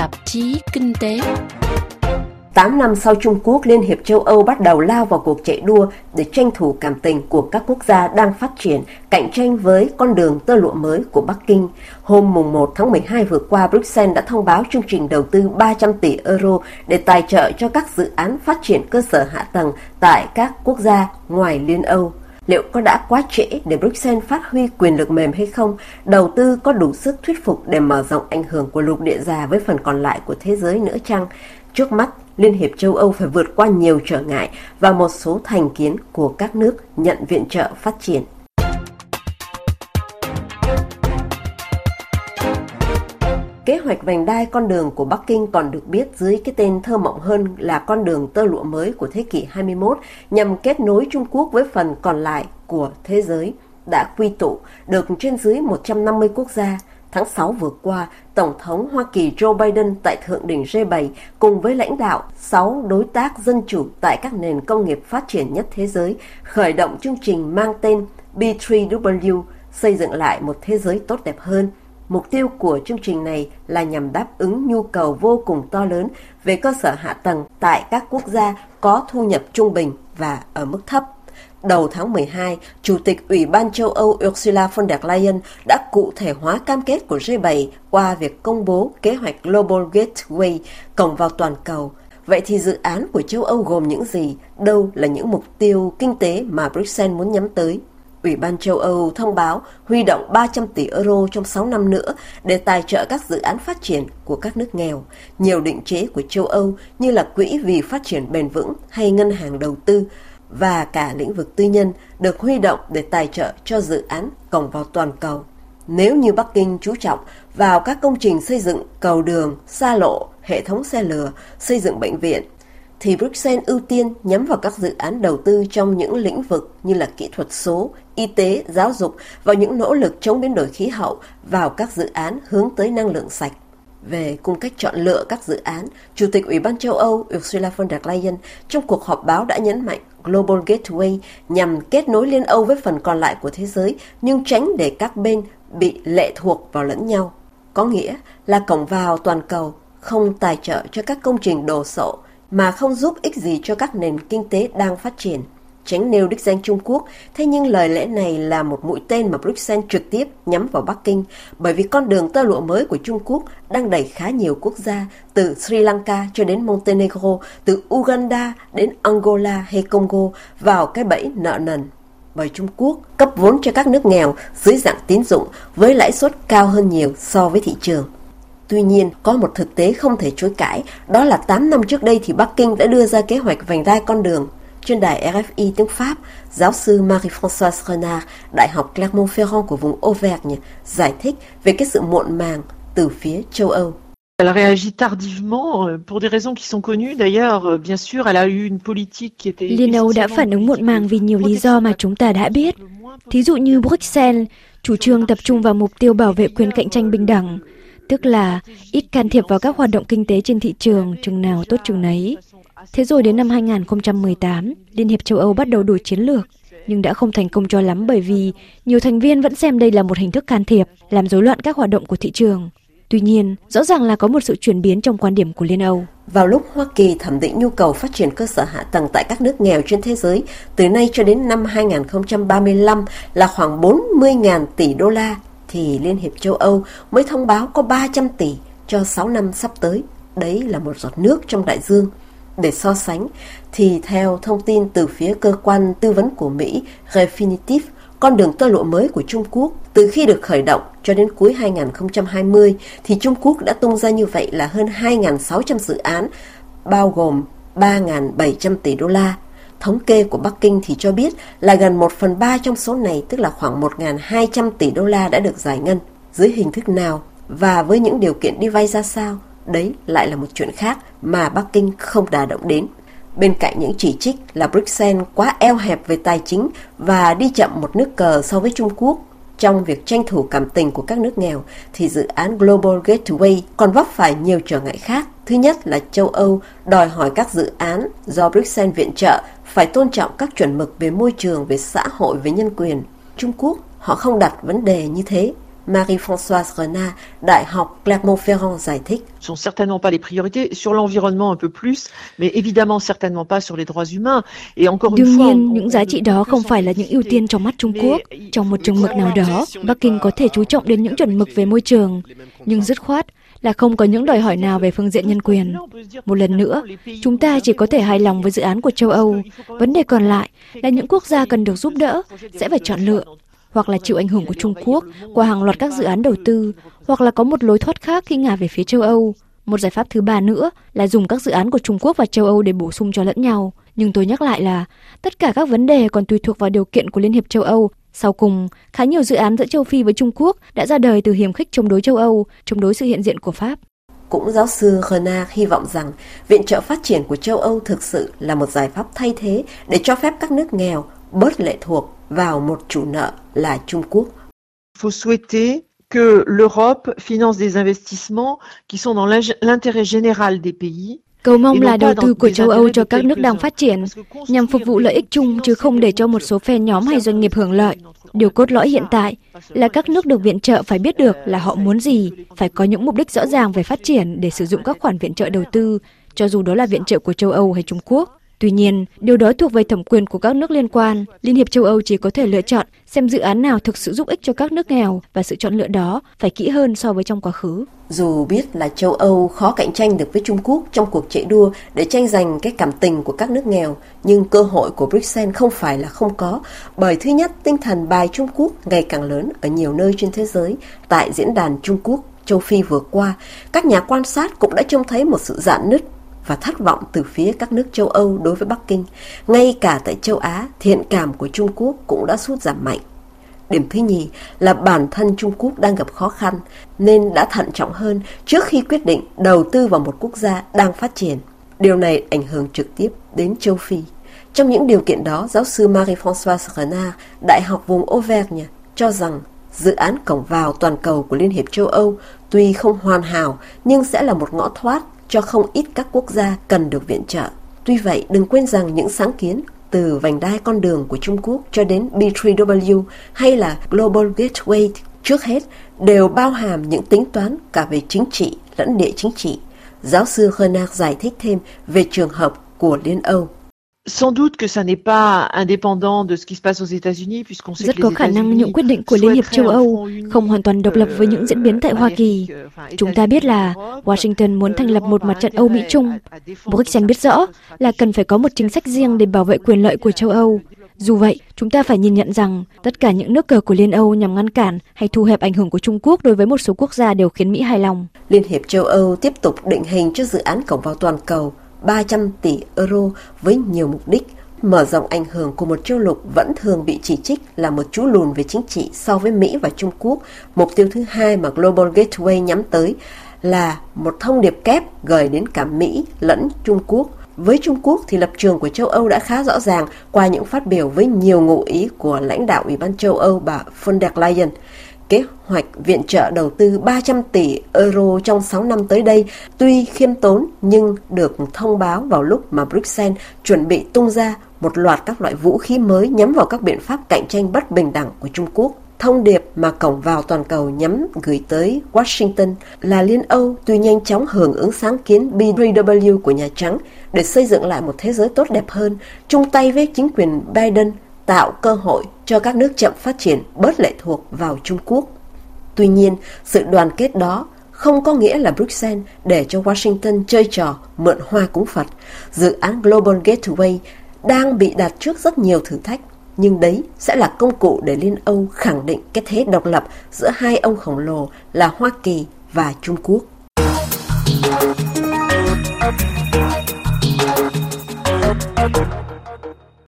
tạp chí Kinh tế. 8 năm sau Trung Quốc, Liên hiệp châu Âu bắt đầu lao vào cuộc chạy đua để tranh thủ cảm tình của các quốc gia đang phát triển, cạnh tranh với con đường tơ lụa mới của Bắc Kinh. Hôm 1 tháng 12 vừa qua, Bruxelles đã thông báo chương trình đầu tư 300 tỷ euro để tài trợ cho các dự án phát triển cơ sở hạ tầng tại các quốc gia ngoài Liên Âu. Liệu có đã quá trễ để Bruxelles phát huy quyền lực mềm hay không? Đầu tư có đủ sức thuyết phục để mở rộng ảnh hưởng của lục địa già với phần còn lại của thế giới nữa chăng? Trước mắt, Liên hiệp châu Âu phải vượt qua nhiều trở ngại và một số thành kiến của các nước nhận viện trợ phát triển. Kế hoạch vành đai con đường của Bắc Kinh, còn được biết dưới cái tên thơ mộng hơn là con đường tơ lụa mới của thế kỷ 21, nhằm kết nối Trung Quốc với phần còn lại của thế giới, đã quy tụ được trên dưới 150 quốc gia. Tháng 6 vừa qua, Tổng thống Hoa Kỳ Joe Biden tại thượng đỉnh G7 cùng với lãnh đạo 6 đối tác dân chủ tại các nền công nghiệp phát triển nhất thế giới khởi động chương trình mang tên B3W, xây dựng lại một thế giới tốt đẹp hơn. Mục tiêu của chương trình này là nhằm đáp ứng nhu cầu vô cùng to lớn về cơ sở hạ tầng tại các quốc gia có thu nhập trung bình và ở mức thấp. Đầu tháng 12, Chủ tịch Ủy ban châu Âu Ursula von der Leyen đã cụ thể hóa cam kết của G7 qua việc công bố kế hoạch Global Gateway, cổng vào toàn cầu. Vậy thì dự án của châu Âu gồm những gì? Đâu là những mục tiêu kinh tế mà Bruxelles muốn nhắm tới? Ủy ban châu Âu thông báo huy động 300 tỷ euro trong 6 năm nữa để tài trợ các dự án phát triển của các nước nghèo. Nhiều định chế của châu Âu như là Quỹ vì Phát triển Bền vững hay Ngân hàng Đầu tư và cả lĩnh vực tư nhân được huy động để tài trợ cho dự án cổng vào toàn cầu. Nếu như Bắc Kinh chú trọng vào các công trình xây dựng cầu đường, xa lộ, hệ thống xe lửa, xây dựng bệnh viện, thì Bruxelles ưu tiên nhắm vào các dự án đầu tư trong những lĩnh vực như là kỹ thuật số, y tế, giáo dục, vào những nỗ lực chống biến đổi khí hậu, vào các dự án hướng tới năng lượng sạch. Về cung cách chọn lựa các dự án, Chủ tịch Ủy ban châu Âu Ursula von der Leyen trong cuộc họp báo đã nhấn mạnh Global Gateway nhằm kết nối Liên Âu với phần còn lại của thế giới, nhưng tránh để các bên bị lệ thuộc vào lẫn nhau. Có nghĩa là cổng vào toàn cầu không tài trợ cho các công trình đồ sộ mà không giúp ích gì cho các nền kinh tế đang phát triển. Tránh nêu đích danh Trung Quốc, thế nhưng lời lẽ này là một mũi tên mà Bruxelles trực tiếp nhắm vào Bắc Kinh, bởi vì con đường tơ lụa mới của Trung Quốc đang đẩy khá nhiều quốc gia, từ Sri Lanka cho đến Montenegro, từ Uganda đến Angola hay Congo vào cái bẫy nợ nần. Bởi Trung Quốc cấp vốn cho các nước nghèo dưới dạng tín dụng với lãi suất cao hơn nhiều so với thị trường. Tuy nhiên, có một thực tế không thể chối cãi, đó là 8 năm trước đây thì Bắc Kinh đã đưa ra kế hoạch vành đai con đường. Trên đài RFI tiếng Pháp, giáo sư Marie-Françoise Renard, Đại học Clermont-Ferrand của vùng Auvergne, giải thích về cái sự muộn màng từ phía châu Âu. Elle a réagi tardivement pour des raisons qui sont connues. D'ailleurs, bien sûr, elle a eu une politique qui était... Liên Âu đã phản ứng muộn màng vì nhiều lý do mà chúng ta đã biết. Thí dụ như Bruxelles chủ trương tập trung vào mục tiêu bảo vệ quyền cạnh tranh bình đẳng, tức là ít can thiệp vào các hoạt động kinh tế trên thị trường, chừng nào tốt chừng nấy. Thế rồi đến năm 2018, Liên hiệp châu Âu bắt đầu đổi chiến lược, nhưng đã không thành công cho lắm bởi vì nhiều thành viên vẫn xem đây là một hình thức can thiệp, làm rối loạn các hoạt động của thị trường. Tuy nhiên, rõ ràng là có một sự chuyển biến trong quan điểm của Liên Âu. Vào lúc Hoa Kỳ thẩm định nhu cầu phát triển cơ sở hạ tầng tại các nước nghèo trên thế giới, từ nay cho đến năm 2035 là khoảng 40.000 tỷ đô la, thì Liên hiệp châu Âu mới thông báo có 300 tỷ cho 6 năm sắp tới. Đấy là một giọt nước trong đại dương. Để so sánh, thì theo thông tin từ phía cơ quan tư vấn của Mỹ Refinitiv, con đường tơ lụa mới của Trung Quốc từ khi được khởi động cho đến cuối 2020 thì Trung Quốc đã tung ra như vậy là hơn 2.600 dự án, bao gồm 3.700 tỷ đô la. Thống kê của Bắc Kinh thì cho biết là gần 1/3 trong số này, tức là khoảng 1.200 tỷ đô la đã được giải ngân. Dưới hình thức nào và với những điều kiện đi vay ra sao? Đấy lại là một chuyện khác mà Bắc Kinh không đả động đến. Bên cạnh những chỉ trích là Bruxelles quá eo hẹp về tài chính và đi chậm một nước cờ so với Trung Quốc trong việc tranh thủ cảm tình của các nước nghèo, thì dự án Global Gateway còn vấp phải nhiều trở ngại khác. Thứ nhất là châu Âu đòi hỏi các dự án do Bruxelles viện trợ phải tôn trọng các chuẩn mực về môi trường, về xã hội, về nhân quyền. Trung Quốc họ không đặt vấn đề như thế. Marie-Françoise Renard, Đại học Clermont-Ferrand giải thích. Sont certainement pas les priorités sur l'environnement un peu plus, mais évidemment certainement pas sur les droits humains. Et encore une Đương fois, nhiên, những giá trị đó không phải là những ưu tiên trong mắt Trung Quốc. Trong một chừng mực nào đó, Bắc Kinh có thể chú trọng đến những chuẩn mực về môi trường, nhưng dứt khoát là không có những đòi hỏi nào về phương diện nhân quyền. Một lần nữa, chúng ta chỉ có thể hài lòng với dự án của châu Âu. Vấn đề còn lại là những quốc gia cần được giúp đỡ sẽ phải chọn lựa, hoặc là chịu ảnh hưởng của Trung Quốc qua hàng loạt các dự án đầu tư, hoặc là có một lối thoát khác khi ngả về phía châu Âu. Một giải pháp thứ ba nữa là dùng các dự án của Trung Quốc và châu Âu để bổ sung cho lẫn nhau. Nhưng tôi nhắc lại là tất cả các vấn đề còn tùy thuộc vào điều kiện của Liên hiệp châu Âu. Sau cùng, khá nhiều dự án giữa châu Phi với Trung Quốc đã ra đời từ hiềm khích chống đối châu Âu, chống đối sự hiện diện của Pháp. Cũng giáo sư Renard hy vọng rằng viện trợ phát triển của châu Âu thực sự là một giải pháp thay thế để cho phép các nước nghèo bớt lệ thuộc vào một chủ nợ là Trung Quốc. Il faut souhaiter que l'Europe finance des investissements qui sont dans l'intérêt général des pays. Cầu mong là đầu tư của châu Âu cho các nước đang phát triển nhằm phục vụ lợi ích chung chứ không để cho một số phe nhóm hay doanh nghiệp hưởng lợi. Điều cốt lõi hiện tại là các nước được viện trợ phải biết được là họ muốn gì, phải có những mục đích rõ ràng về phát triển để sử dụng các khoản viện trợ đầu tư, cho dù đó là viện trợ của châu Âu hay Trung Quốc. Tuy nhiên, điều đó thuộc về thẩm quyền của các nước liên quan. Liên hiệp châu Âu chỉ có thể lựa chọn xem dự án nào thực sự giúp ích cho các nước nghèo, và sự chọn lựa đó phải kỹ hơn so với trong quá khứ. Dù biết là châu Âu khó cạnh tranh được với Trung Quốc trong cuộc chạy đua để tranh giành cái cảm tình của các nước nghèo, nhưng cơ hội của Bruxelles không phải là không có, bởi thứ nhất, tinh thần bài Trung Quốc ngày càng lớn ở nhiều nơi trên thế giới. Tại diễn đàn Trung Quốc châu Phi vừa qua, các nhà quan sát cũng đã trông thấy một sự rạn nứt và thất vọng từ phía các nước châu Âu đối với Bắc Kinh. Ngay cả tại châu Á, thiện cảm của Trung Quốc cũng đã sút giảm mạnh. Điểm thứ nhì là bản thân Trung Quốc đang gặp khó khăn nên đã thận trọng hơn trước khi quyết định đầu tư vào một quốc gia đang phát triển. Điều này ảnh hưởng trực tiếp đến châu Phi. Trong những điều kiện đó, giáo sư Marie-Françoise Renard, Đại học vùng Auvergne, cho rằng dự án cổng vào toàn cầu của Liên hiệp châu Âu tuy không hoàn hảo nhưng sẽ là một ngõ thoát cho không ít các quốc gia cần được viện trợ. Tuy vậy, đừng quên rằng những sáng kiến từ vành đai con đường của Trung Quốc cho đến B3W hay là Global Gateway trước hết đều bao hàm những tính toán cả về chính trị lẫn địa chính trị. Giáo sư Renard giải thích thêm về trường hợp của Liên Âu. Sans doute que ça n'est pas indépendant de ce qui se passe aux États-Unis puisqu'on sait Rất que có les khả năng États-Unis những quyết định của Liên hiệp châu Âu không hoàn toàn độc lập với những diễn biến tại Hoa Kỳ. Chúng ta biết là Washington muốn thành lập một mặt trận Âu Mỹ chung. Bruxelles biết rõ là cần phải có một chính sách riêng để bảo vệ quyền lợi của châu Âu. Dù vậy, chúng ta phải nhìn nhận rằng tất cả những nước cờ của Liên Âu nhằm ngăn cản hay thu hẹp ảnh hưởng của Trung Quốc đối với một số quốc gia đều khiến Mỹ hài lòng. Liên hiệp châu Âu tiếp tục định hình cho dự án cổng vào toàn cầu 300 tỷ euro với nhiều mục đích. Mở rộng ảnh hưởng của một châu lục vẫn thường bị chỉ trích là một chú lùn về chính trị so với Mỹ và Trung Quốc. Mục tiêu thứ hai mà Global Gateway nhắm tới là một thông điệp kép gửi đến cả Mỹ lẫn Trung Quốc. Với Trung Quốc thì lập trường của châu Âu đã khá rõ ràng qua những phát biểu với nhiều ngụ ý của lãnh đạo Ủy ban châu Âu bà von der Leyen. Kế hoạch viện trợ đầu tư 300 tỷ euro trong 6 năm tới đây tuy khiêm tốn nhưng được thông báo vào lúc mà Bruxelles chuẩn bị tung ra một loạt các loại vũ khí mới nhắm vào các biện pháp cạnh tranh bất bình đẳng của Trung Quốc. Thông điệp mà cổng vào toàn cầu nhắm gửi tới Washington là Liên Âu tuy nhanh chóng hưởng ứng sáng kiến B3W của Nhà Trắng để xây dựng lại một thế giới tốt đẹp hơn, chung tay với chính quyền Biden tạo cơ hội cho các nước chậm phát triển bớt lệ thuộc vào Trung Quốc. Tuy nhiên, sự đoàn kết đó không có nghĩa là Bruxelles để cho Washington chơi trò mượn hoa cúng Phật. Dự án Global Gateway đang bị đặt trước rất nhiều thử thách, nhưng đấy sẽ là công cụ để Liên Âu khẳng định cái thế độc lập giữa hai ông khổng lồ là Hoa Kỳ và Trung Quốc.